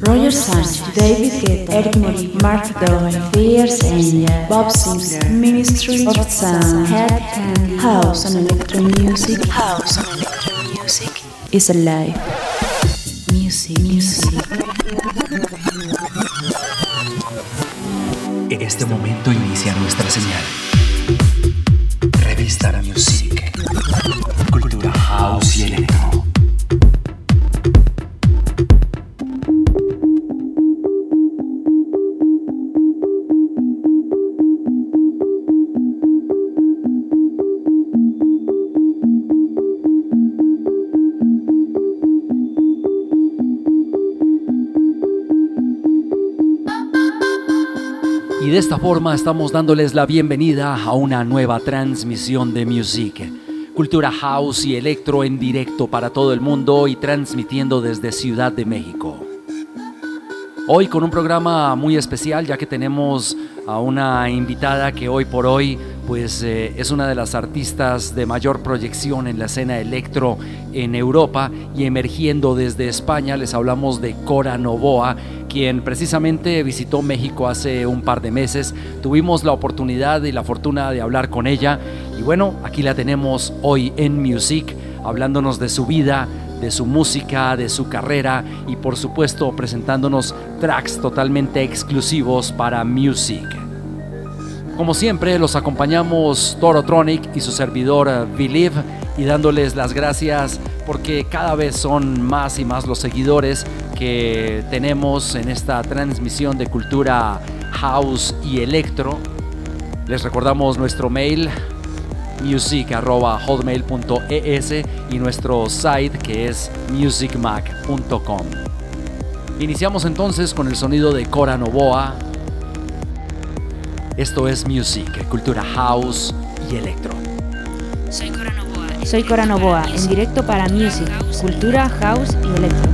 Roger Sanchez, David Guetta, Eric Morillo, Mark Doyle, Fierce Angel, Bob Simpson, Ministry of Sound, Head Candy, House and Electro Music is alive. Music. En este momento inicia nuestra señal. Revista la Music. Cultura House y Electro. Y de esta forma estamos dándoles la bienvenida a una nueva transmisión de Music, Cultura House y Electro en directo para todo el mundo y transmitiendo desde Ciudad de México. Hoy con un programa muy especial, ya que tenemos a una invitada que hoy por hoy es una de las artistas de mayor proyección en la escena electro en Europa y emergiendo desde España. Les hablamos de Cora Novoa, quien precisamente visitó México hace un par de meses. Tuvimos la oportunidad y la fortuna de hablar con ella y bueno, aquí la tenemos hoy en Music, hablándonos de su vida, de su música, de su carrera y por supuesto presentándonos tracks totalmente exclusivos para Music. Como siempre los acompañamos Torotronic y su servidor Believe y dándoles las gracias porque cada vez son más y más los seguidores que tenemos en esta transmisión de cultura house y electro. Les recordamos nuestro mail music@hotmail.es y nuestro site que es musicmac.com. Iniciamos entonces con el sonido de Cora Novoa. Esto es Music, cultura house y electro. Soy Cora Novoa, en directo para Music, cultura house y electro.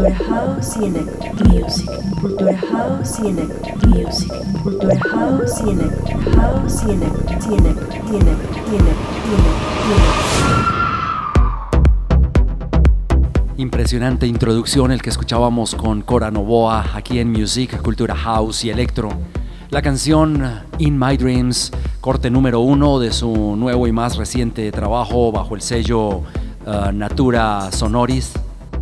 cultura house y electro music, cultura house y electro music, cultura house y electro Impresionante introducción el que escuchábamos con Cora Novoa aquí en Music, Cultura House y Electro. La canción In My Dreams, corte número 1 de su nuevo y más reciente trabajo bajo el sello Natura Sonoris.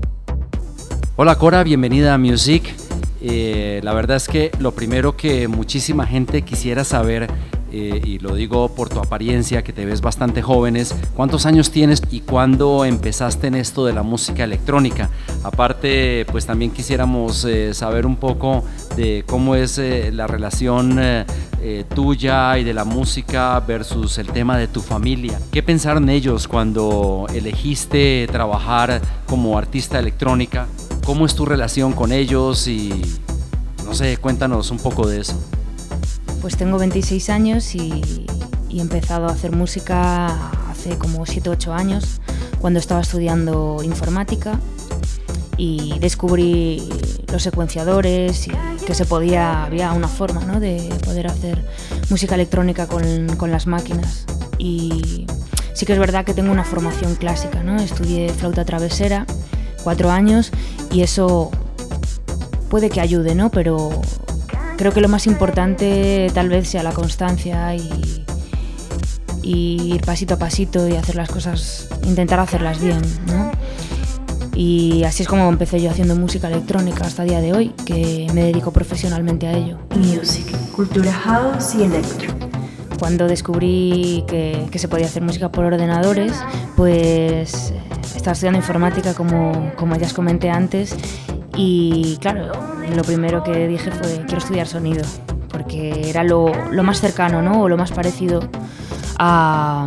Hola Cora, bienvenida a Music. La verdad es que lo primero que muchísima gente quisiera saber, y lo digo por tu apariencia, que te ves bastante joven, es ¿cuántos años tienes y cuándo empezaste en esto de la música electrónica? Aparte, pues también quisiéramos saber un poco de cómo es la relación tuya y de la música versus el tema de tu familia. ¿Qué pensaron ellos cuando elegiste trabajar como artista electrónica? ¿Cómo es tu relación con ellos? Y no sé, cuéntanos un poco de eso. Pues tengo 26 años y he empezado a hacer música hace como 7-8 años, cuando estaba estudiando informática y descubrí los secuenciadores y que había una forma, ¿no?, de poder hacer música electrónica con las máquinas. Y sí que es verdad que tengo una formación clásica, ¿no? Estudié flauta travesera 4 años y eso puede que ayude, ¿no? Pero creo que lo más importante tal vez sea la constancia y ir pasito a pasito y hacer las cosas, intentar hacerlas bien, ¿no? Y así es como empecé yo haciendo música electrónica hasta el día de hoy, que me dedico profesionalmente a ello. Music, cultura house y electro. Cuando descubrí que se podía hacer música por ordenadores, pues estaba estudiando informática, como ya os comenté antes, y claro, lo primero que dije fue quiero estudiar sonido, porque era lo más cercano, ¿no?, o lo más parecido a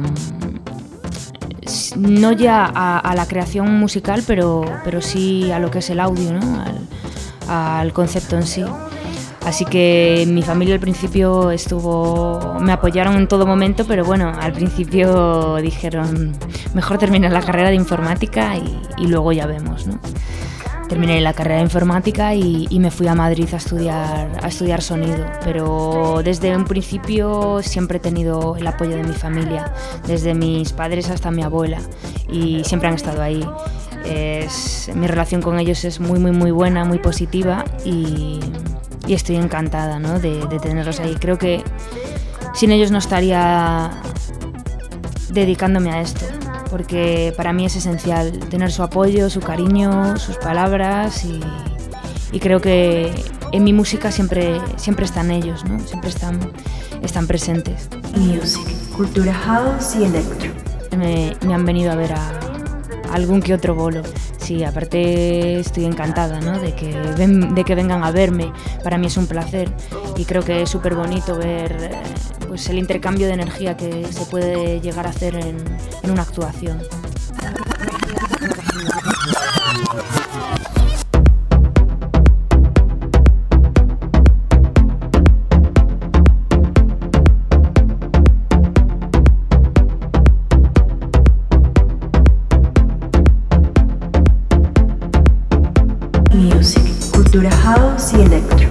no ya a la creación musical, pero sí a lo que es el audio, ¿no?, al concepto en sí. Así que mi familia al principio me apoyaron en todo momento, pero bueno, al principio dijeron mejor termina la carrera de informática y luego ya vemos, ¿no? Terminé la carrera de informática y me fui a Madrid a estudiar sonido, pero desde un principio siempre he tenido el apoyo de mi familia, desde mis padres hasta mi abuela, y siempre han estado ahí. Mi relación con ellos es muy, muy, muy buena, muy positiva y estoy encantada, ¿no?, de tenerlos ahí. Creo que sin ellos no estaría dedicándome a esto, porque para mí es esencial tener su apoyo, su cariño, sus palabras y creo que en mi música siempre están ellos, ¿no? Siempre están presentes. Music, cultura house y electro. Me han venido a ver a algún que otro bolo. Sí, aparte estoy encantada, ¿no?, de que vengan a verme. Para mí es un placer y creo que es súper bonito ver pues el intercambio de energía que se puede llegar a hacer en una actuación. Music, cultura house y electro.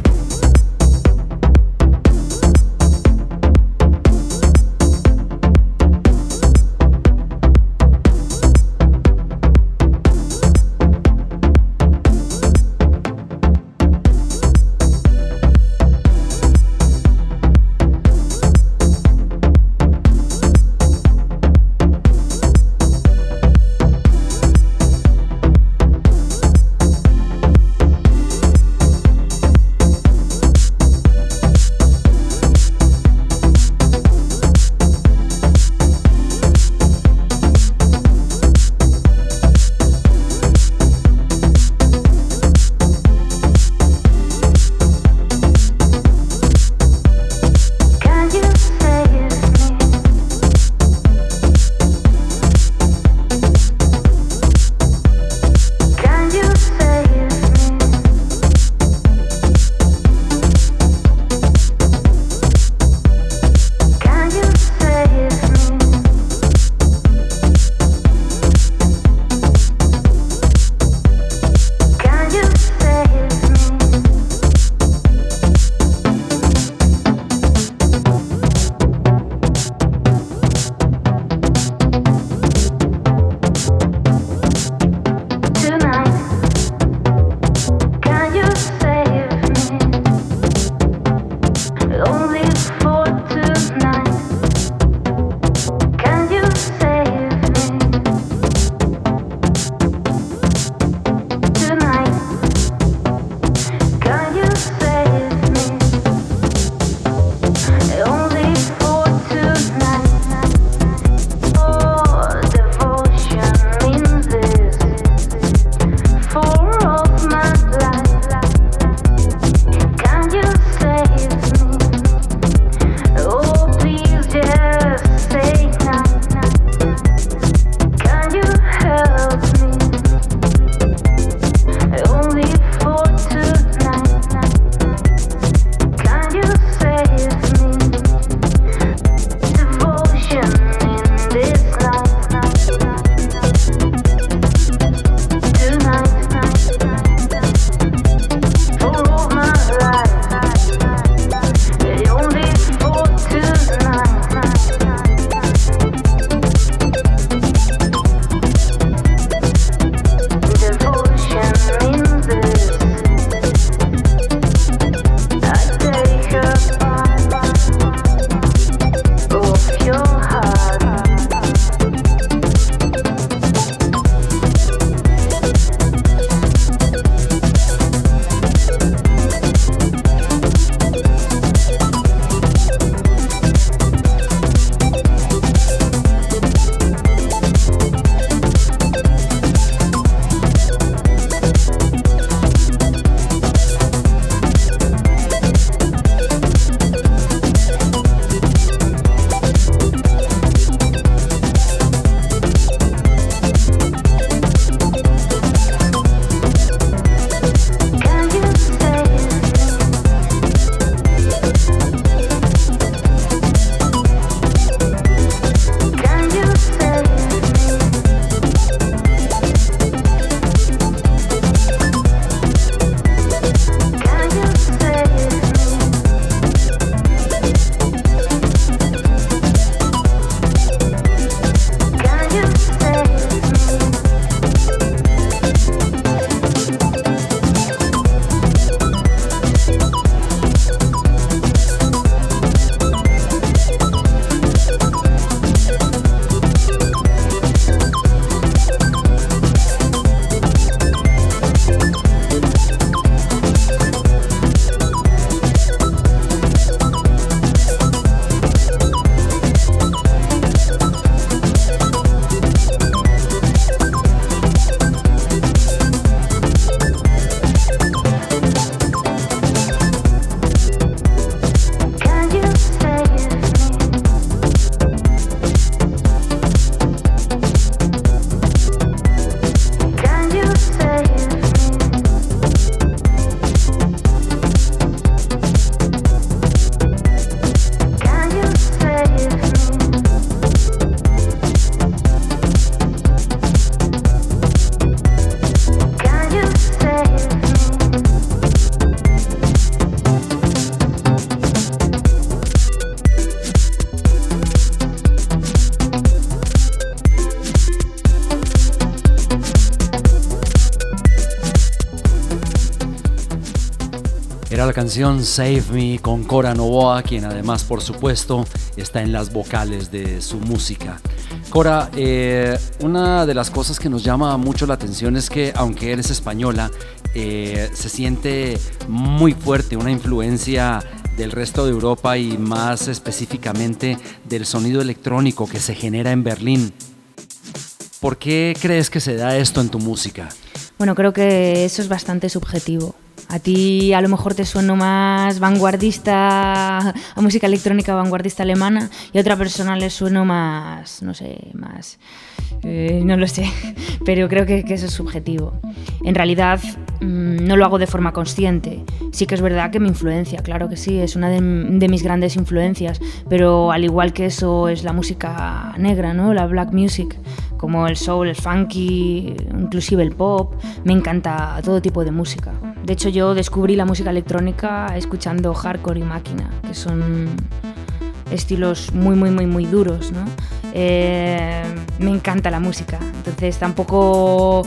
Era la canción Save Me con Cora Novoa, quien además, por supuesto, está en las vocales de su música. Cora, una de las cosas que nos llama mucho la atención es que, aunque eres española, se siente muy fuerte una influencia del resto de Europa y más específicamente del sonido electrónico que se genera en Berlín. ¿Por qué crees que se da esto en tu música? Bueno, creo que eso es bastante subjetivo. A ti a lo mejor te sueno más vanguardista, a música electrónica vanguardista alemana, y a otra persona le sueno más, no sé, más... no lo sé, pero creo que eso es subjetivo. En realidad no lo hago de forma consciente. Sí que es verdad que me influencia, claro que sí, es una de mis grandes influencias, pero al igual que eso es la música negra, ¿no? La black music, como el soul, el funky, inclusive el pop. Me encanta todo tipo de música. De hecho, yo descubrí la música electrónica escuchando hardcore y máquina, que son estilos muy duros, ¿no? Me encanta la música, entonces tampoco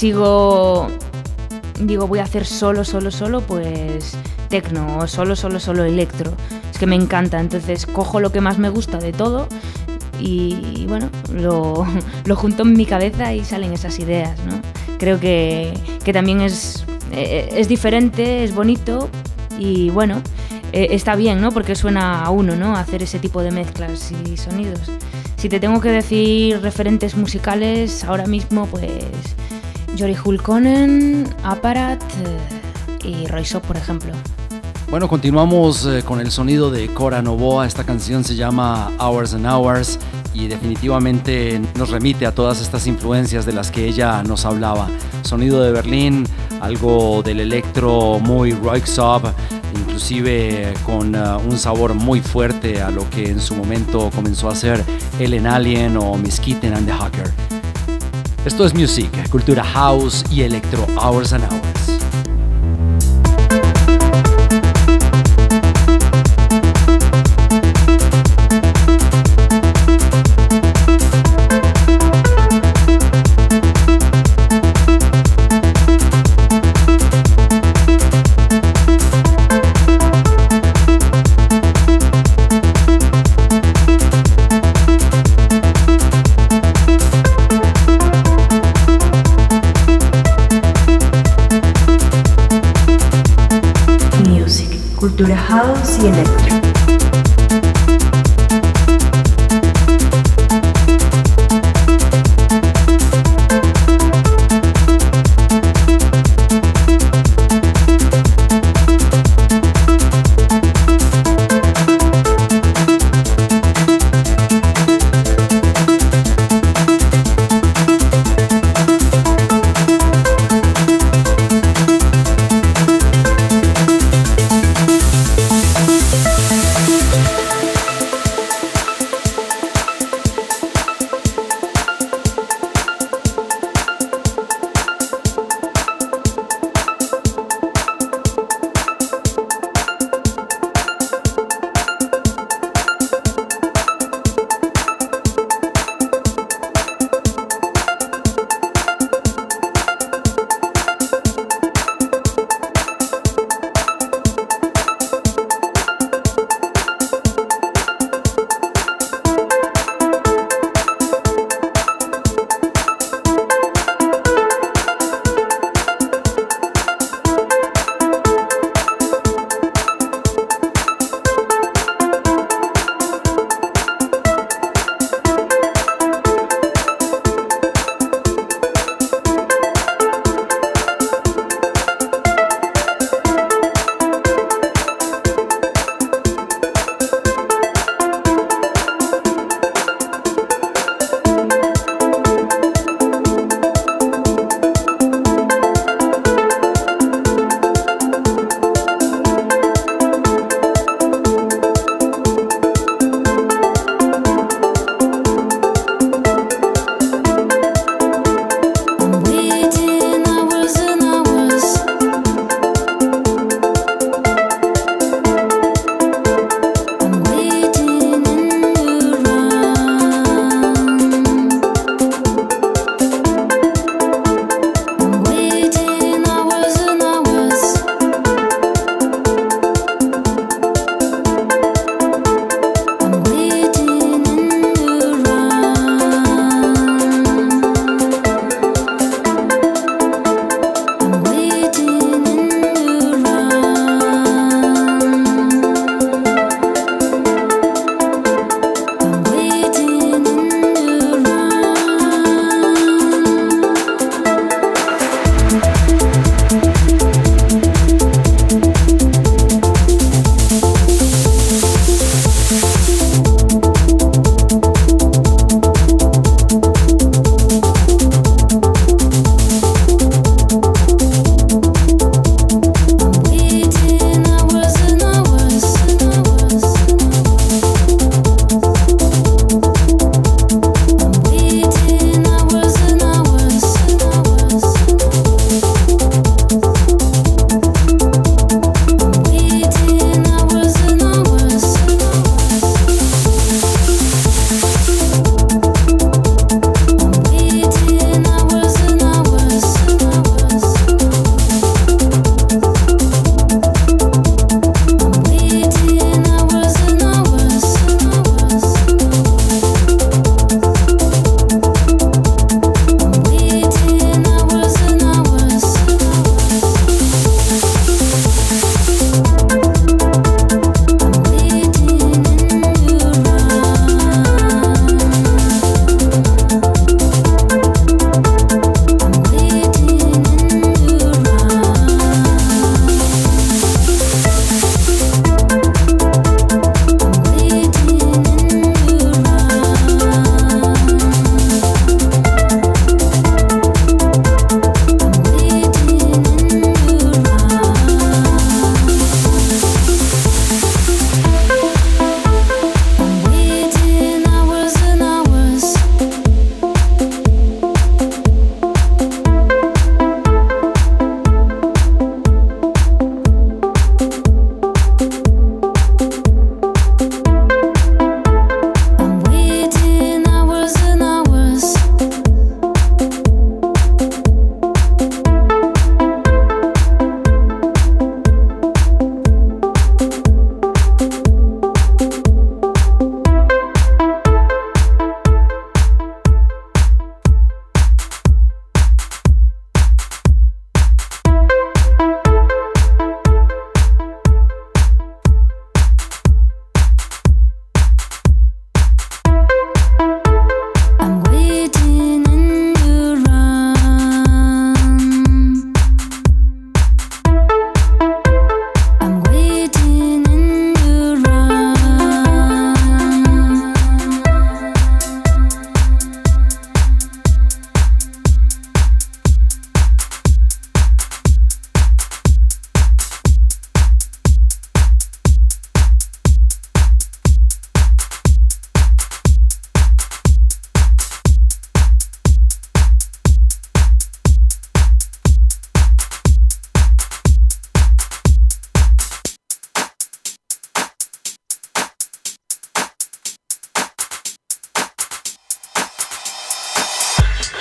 digo voy a hacer solo pues techno o solo electro. Es que me encanta, entonces cojo lo que más me gusta de todo y bueno, lo junto en mi cabeza y salen esas ideas, ¿no? Creo que también es diferente, es bonito y bueno, está bien, ¿no? Porque suena a uno, ¿no? Hacer ese tipo de mezclas y sonidos. Si te tengo que decir referentes musicales ahora mismo, pues Jory Hulkkonen, Apparat y Royce, por ejemplo. Bueno, continuamos con el sonido de Cora Novoa. Esta canción se llama Hours and Hours y definitivamente nos remite a todas estas influencias de las que ella nos hablaba. Sonido de Berlín, algo del electro muy Royce, inclusive con un sabor muy fuerte a lo que en su momento comenzó a ser Ellen Allien o Miss Kitten and the Hacker. Esto es Music, cultura house y electro, Hours and Hours. Cultura house y electro.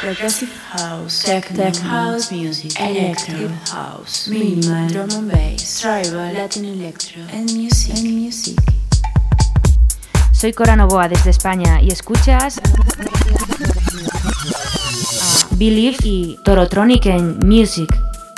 progressive house, techno house music, electro house, minimal, drum and bass, tribal, Latin electro, and music. Soy Cora Novoa desde España y escuchas a Believe y Torotronic en Music.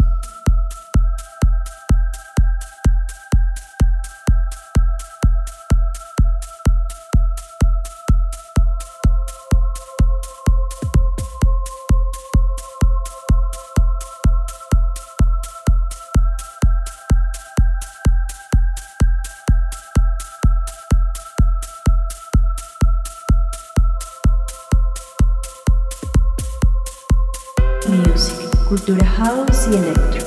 Cultura house y electro.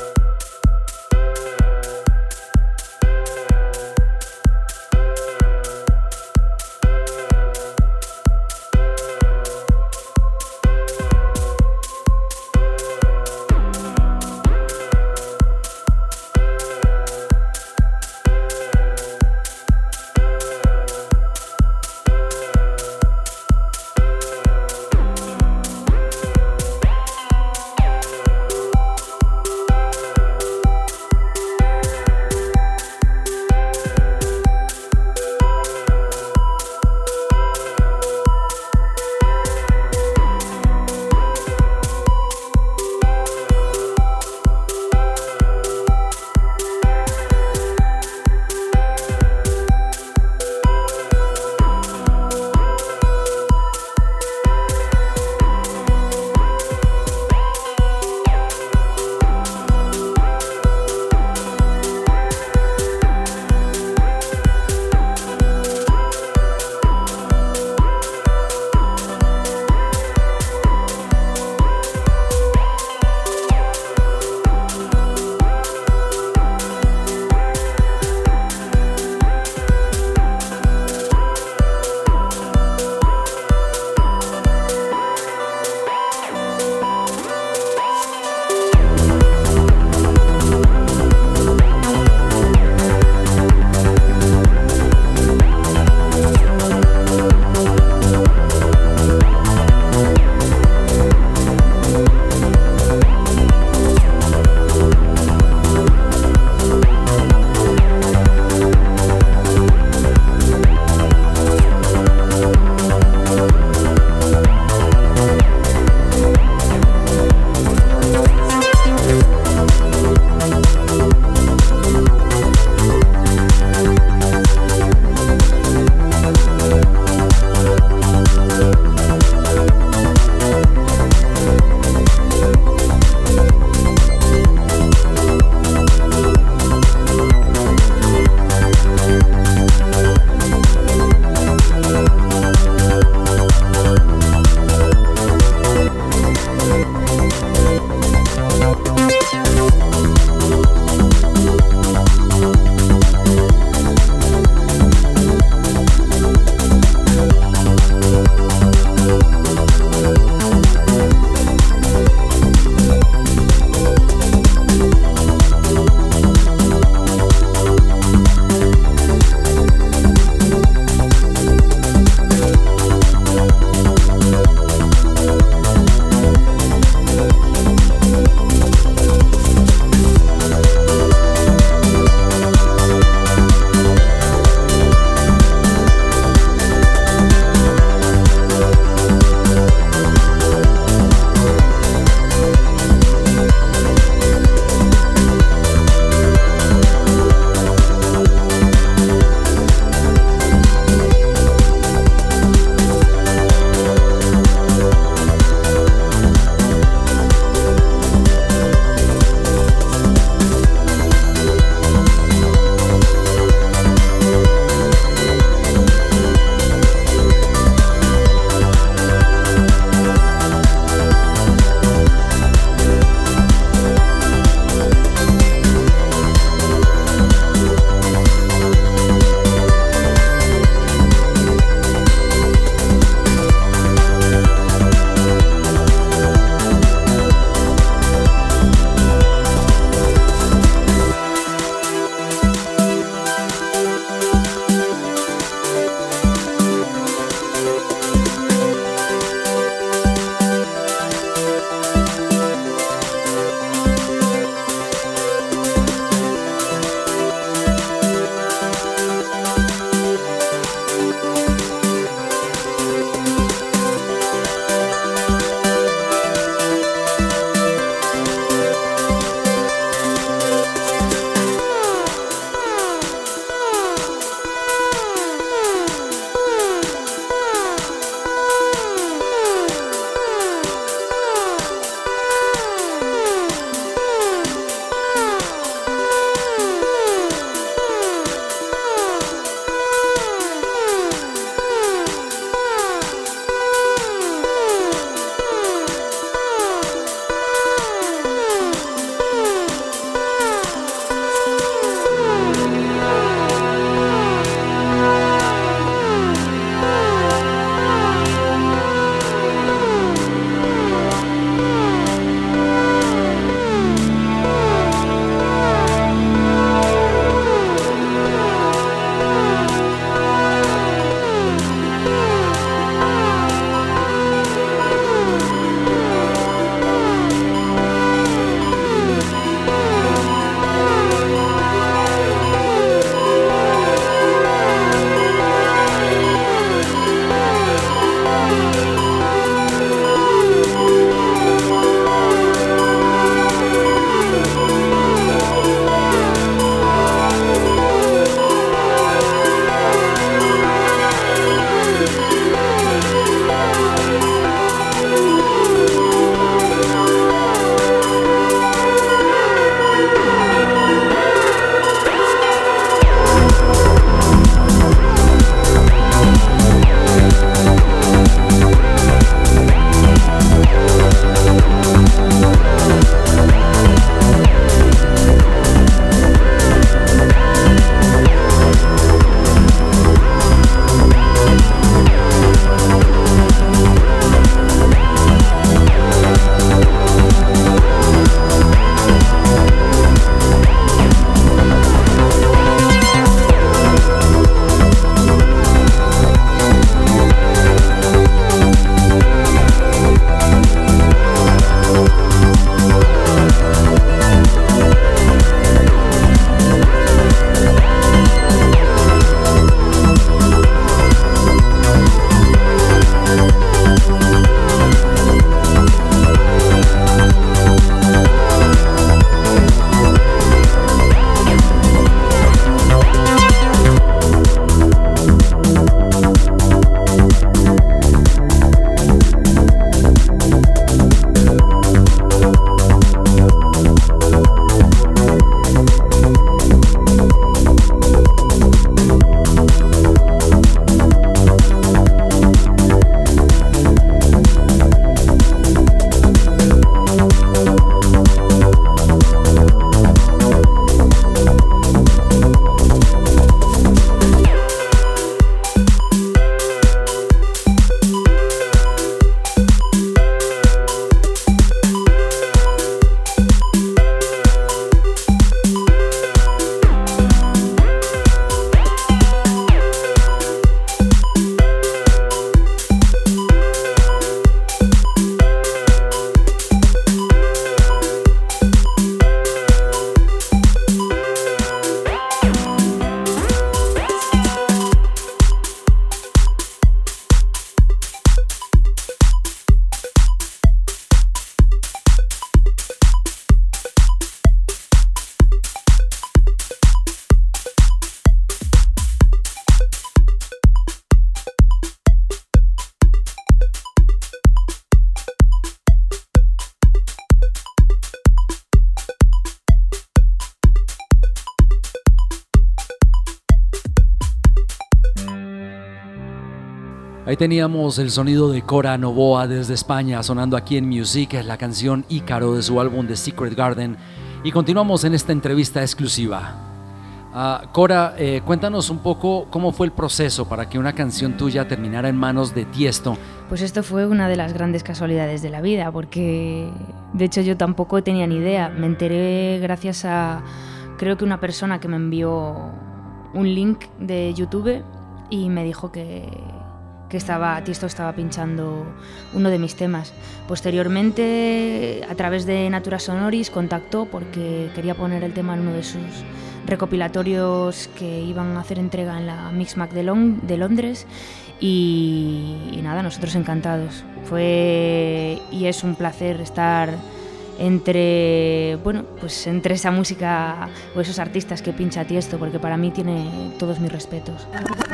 Ahí teníamos el sonido de Cora Novoa desde España sonando aquí en Music, la canción Ícaro de su álbum The Secret Garden. Y continuamos en esta entrevista exclusiva. Cora, cuéntanos un poco cómo fue el proceso para que una canción tuya terminara en manos de Tiesto. Pues esto fue una de las grandes casualidades de la vida, porque de hecho yo tampoco tenía ni idea. Me enteré gracias a, creo que una persona que me envió un link de YouTube y me dijo que Tiesto estaba pinchando uno de mis temas. Posteriormente, a través de Natura Sonoris, contactó porque quería poner el tema en uno de sus recopilatorios que iban a hacer entrega en la Mixmag de Londres y nada, nosotros encantados. Fue y es un placer estar entre esa música o esos artistas que pincha Tiesto, porque para mí tiene todos mis respetos.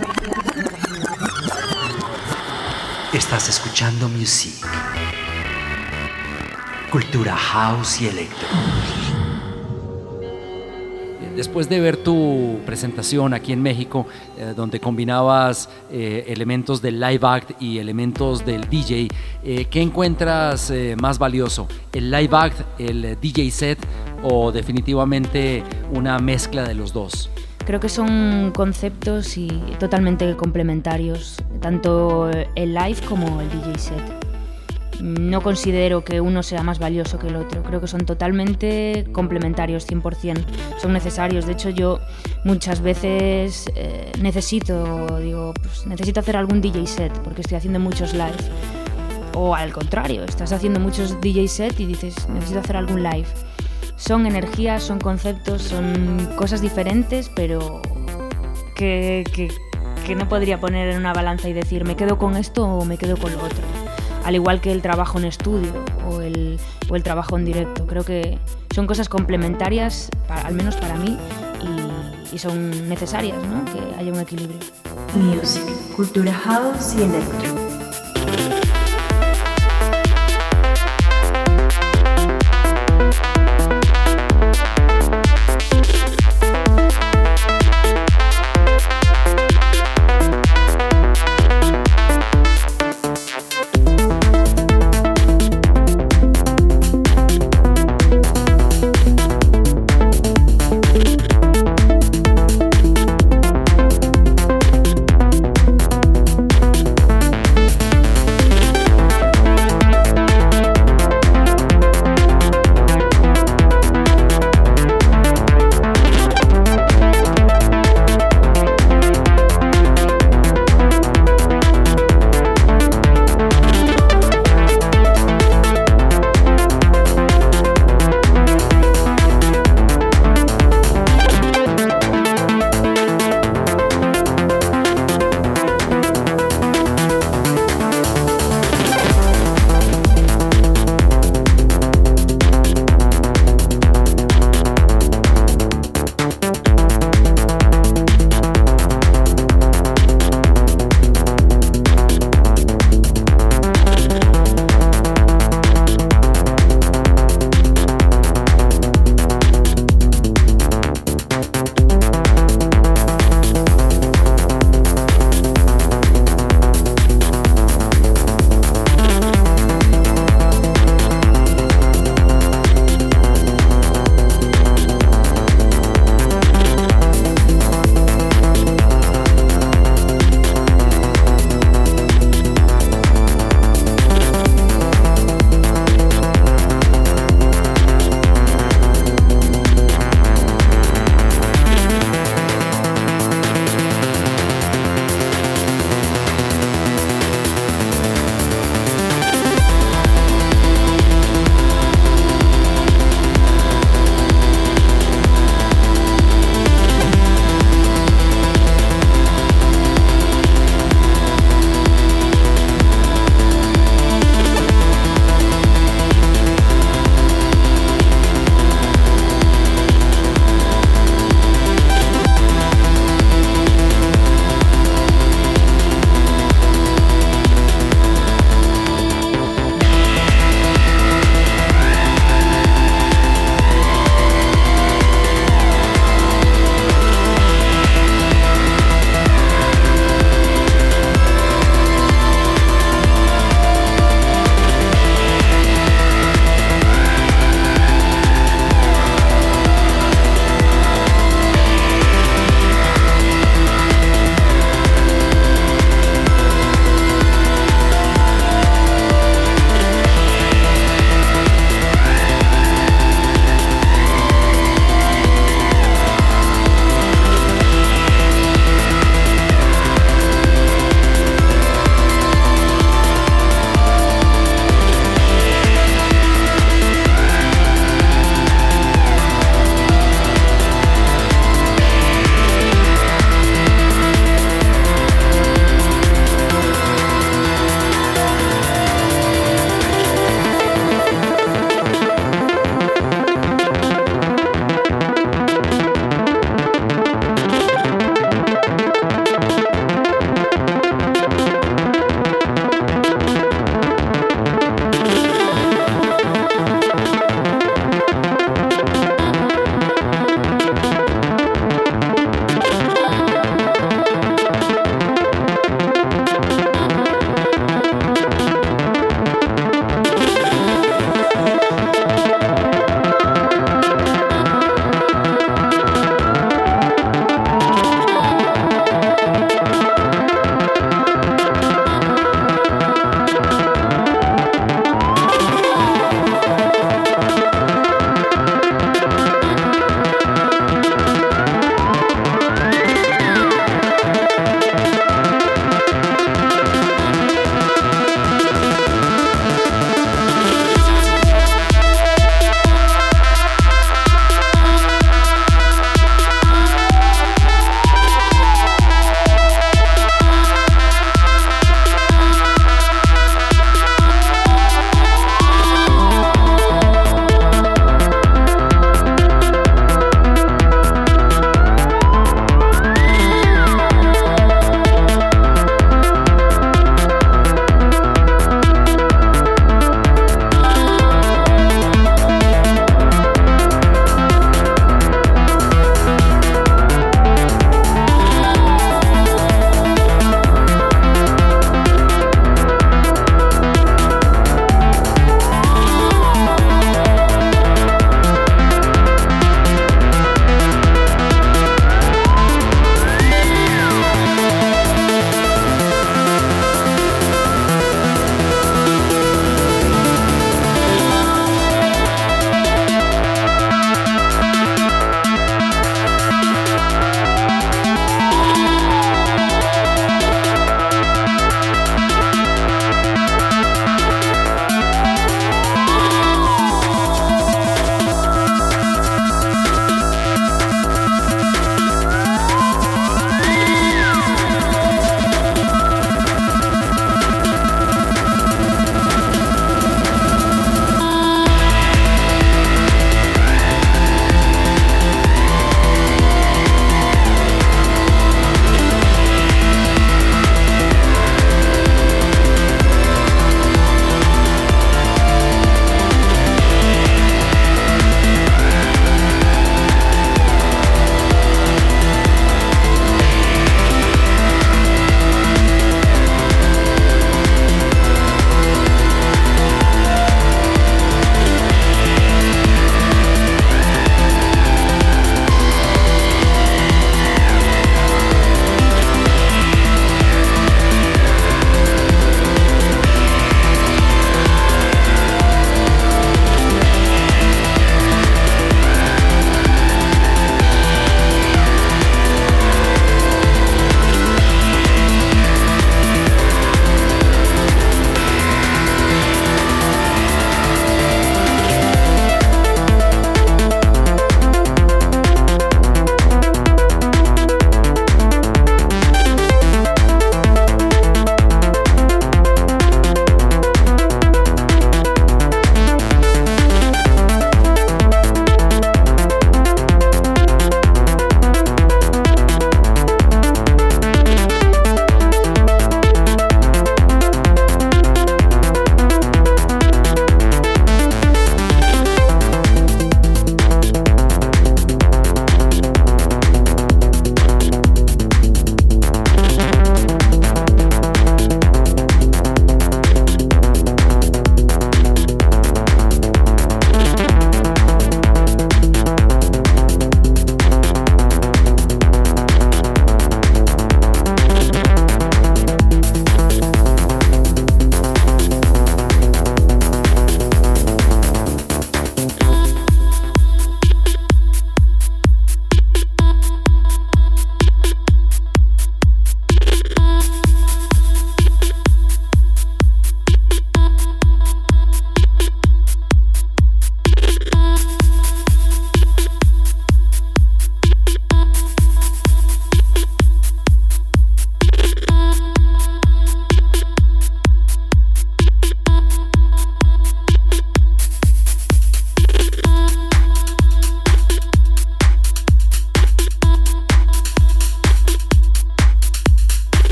Estás escuchando Music, cultura house y electro. Después de ver tu presentación aquí en México, donde combinabas elementos del live act y elementos del DJ, ¿qué encuentras más valioso? ¿El live act, el DJ set o definitivamente una mezcla de los dos? Creo que son conceptos totalmente complementarios, tanto el live como el DJ set. No considero que uno sea más valioso que el otro, creo que son totalmente complementarios, 100%, son necesarios. De hecho, yo muchas veces necesito hacer algún DJ set porque estoy haciendo muchos live. O al contrario, estás haciendo muchos DJ set y dices, necesito hacer algún live. Son energías, son conceptos, son cosas diferentes, pero que no podría poner en una balanza y decir me quedo con esto o me quedo con lo otro. Al igual que el trabajo en estudio o el trabajo en directo. Creo que son cosas complementarias, al menos para mí, y son necesarias, ¿no? Que haya un equilibrio. Music, cultura house y electro.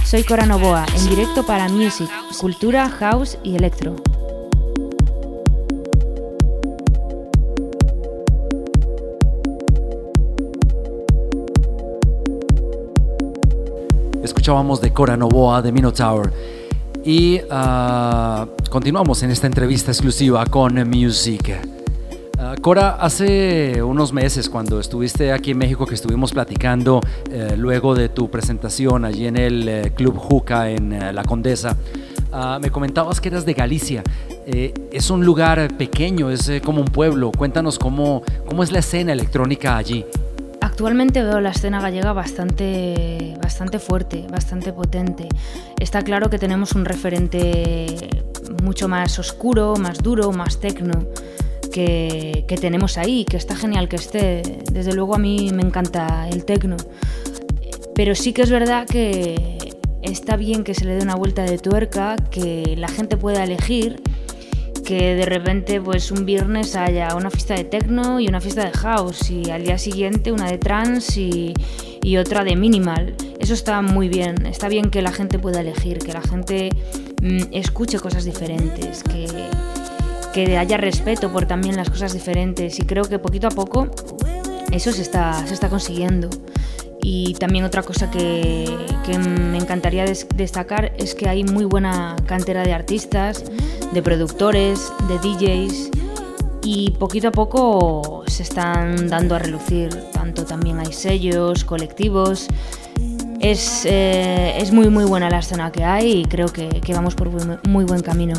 Soy Cora Novoa, en directo para Music, Cultura, House y Electro. Escuchábamos de Cora Novoa de Minotaur y continuamos en esta entrevista exclusiva con Music. Cora, hace unos meses cuando estuviste aquí en México, que estuvimos platicando luego de tu presentación allí en el Club Juca en La Condesa, me comentabas que eras de Galicia. Es un lugar pequeño, es como un pueblo. Cuéntanos cómo es la escena electrónica allí. Actualmente veo la escena gallega bastante fuerte, bastante potente. Está claro que tenemos un referente mucho más oscuro, más duro, más techno que tenemos ahí, que está genial que esté. Desde luego a mí me encanta el techno. Pero sí que es verdad que está bien que se le dé una vuelta de tuerca, que la gente pueda elegir, que de repente pues un viernes haya una fiesta de techno y una fiesta de house y al día siguiente una de trance y otra de minimal. Eso está muy bien, está bien que la gente pueda elegir, que la gente escuche cosas diferentes, que haya respeto por también las cosas diferentes, y creo que poquito a poco eso se está consiguiendo. Y también otra cosa que me encantaría destacar es que hay muy buena cantera de artistas, de productores, de DJs, y poquito a poco se están dando a relucir. Tanto también hay sellos, colectivos. Es muy buena la escena que hay y creo que vamos por muy buen camino.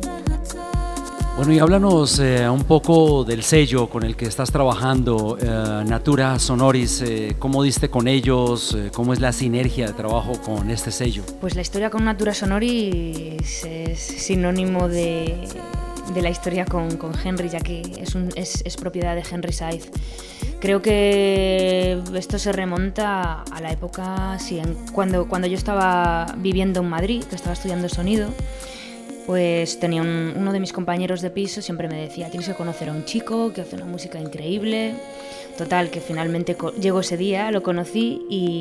Bueno, y háblanos un poco del sello con el que estás trabajando, Natura Sonoris. ¿Cómo diste con ellos? ¿Cómo es la sinergia de trabajo con este sello? Pues la historia con Natura Sonoris es sinónimo de la historia con Henry, ya que es propiedad de Henry Saiz. Creo que esto se remonta a la época, sí, cuando yo estaba viviendo en Madrid, que estaba estudiando sonido. Pues tenía uno de mis compañeros de piso, siempre me decía: tienes que conocer a un chico que hace una música increíble. Total, que finalmente llegó ese día, lo conocí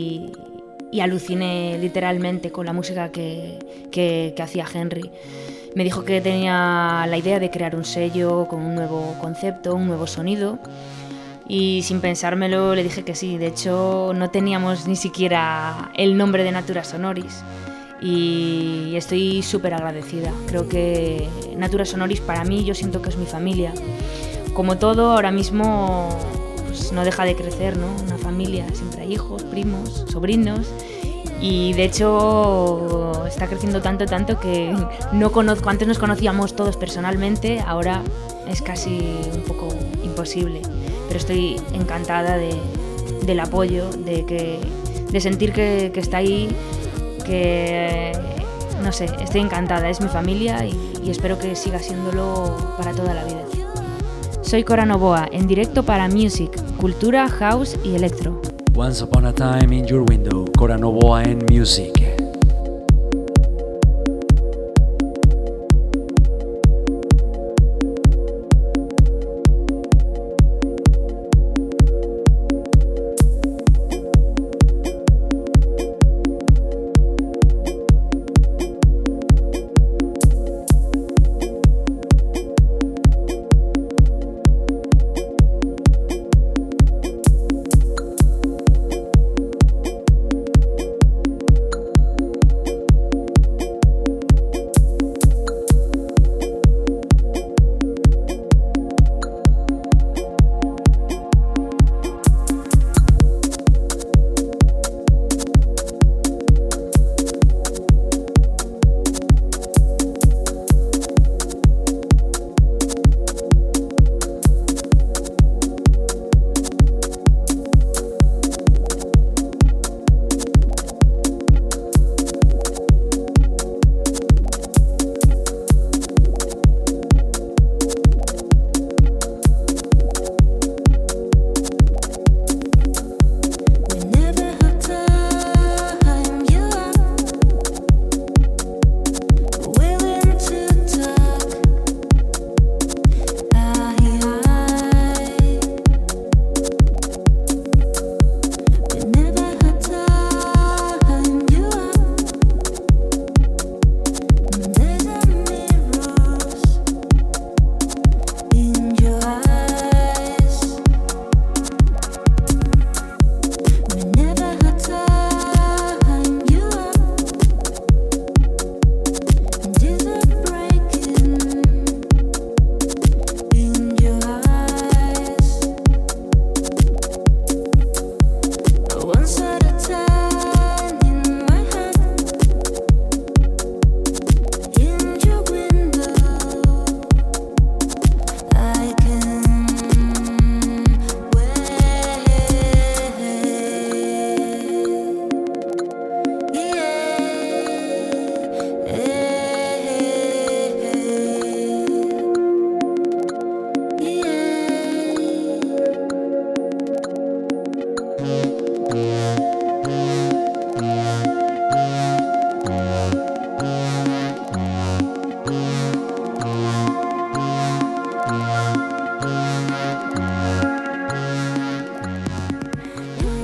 y aluciné literalmente con la música que hacía Henry. Me dijo que tenía la idea de crear un sello con un nuevo concepto, un nuevo sonido, y sin pensármelo le dije que sí. De hecho, no teníamos ni siquiera el nombre de Natura Sonoris. Y estoy súper agradecida. Creo que Natura Sonoris para mí, yo siento que es mi familia. Como todo, ahora mismo pues, no deja de crecer, ¿no? Una familia, siempre hay hijos, primos, sobrinos. Y de hecho está creciendo tanto que no conozco. Antes nos conocíamos todos personalmente, ahora es casi un poco imposible. Pero estoy encantada del apoyo, de sentir que está ahí. Que no sé, estoy encantada, es mi familia y espero que siga siéndolo para toda la vida. Soy Cora Novoa, en directo para Music, Cultura, House y Electro. Once Upon a Time in Your Window, Cora Novoa en Music.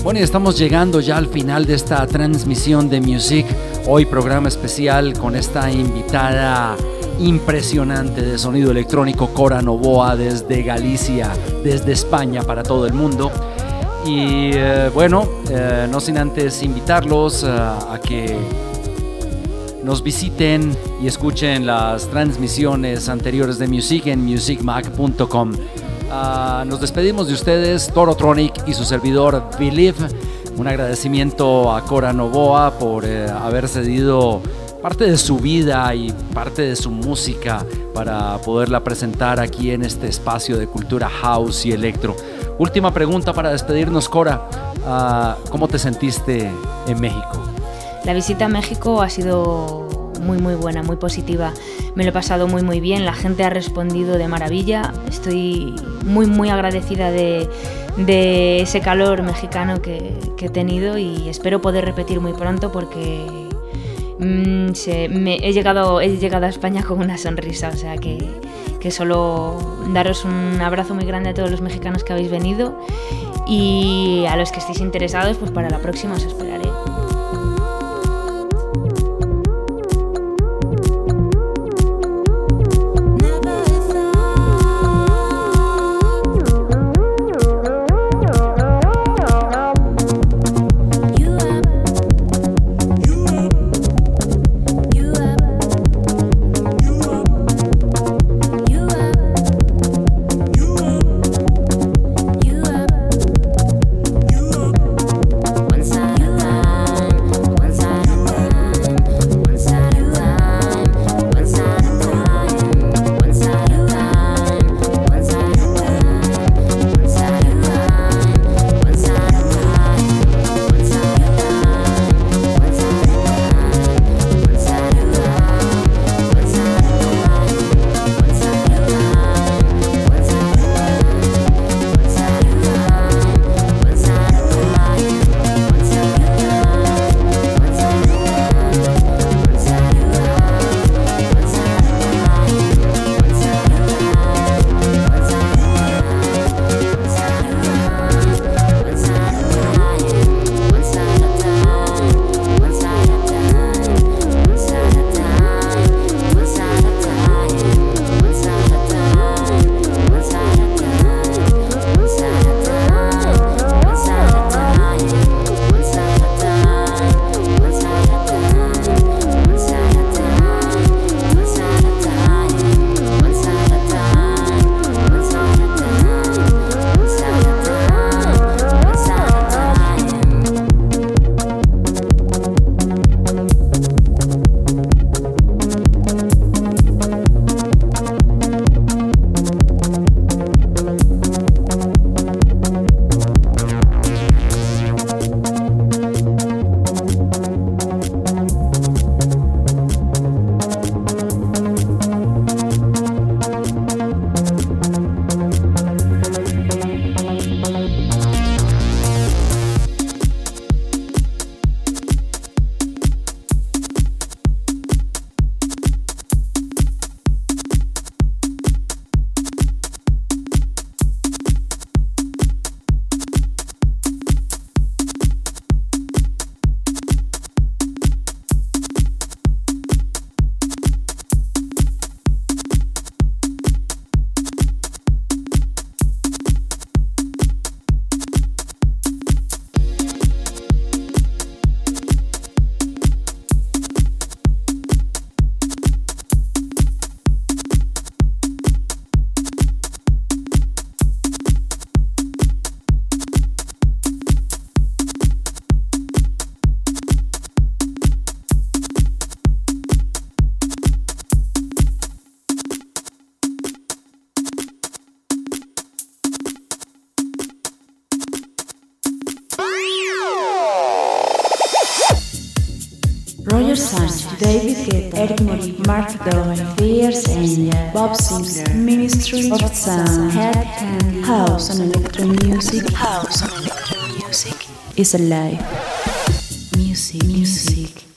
Bueno, y estamos llegando ya al final de esta transmisión de Music. Hoy programa especial con esta invitada impresionante de sonido electrónico, Cora Novoa, desde Galicia, desde España para todo el mundo. Y no sin antes invitarlos a que nos visiten y escuchen las transmisiones anteriores de Music en musicmag.com. Nos despedimos de ustedes, Torotronic y su servidor Believe. Un agradecimiento a Cora Novoa por haber cedido parte de su vida y parte de su música para poderla presentar aquí en este espacio de cultura house y electro. Última pregunta para despedirnos, Cora. ¿Cómo te sentiste en México? La visita a México ha sido muy buena, muy positiva. Me lo he pasado muy bien, la gente ha respondido de maravilla. Estoy muy agradecida de ese calor mexicano que he tenido y espero poder repetir muy pronto porque he llegado a España con una sonrisa, o sea que solo daros un abrazo muy grande a todos los mexicanos que habéis venido y a los que estéis interesados, pues para la próxima os esperaré. Roger Sanchez, David Guetta, Eric Morillo, Mark Doyle, Fierce Angel, Bob Sinclair, Ministry of Sound, Head Candy, House and Electro Music. House and Electro Music is alive. Music.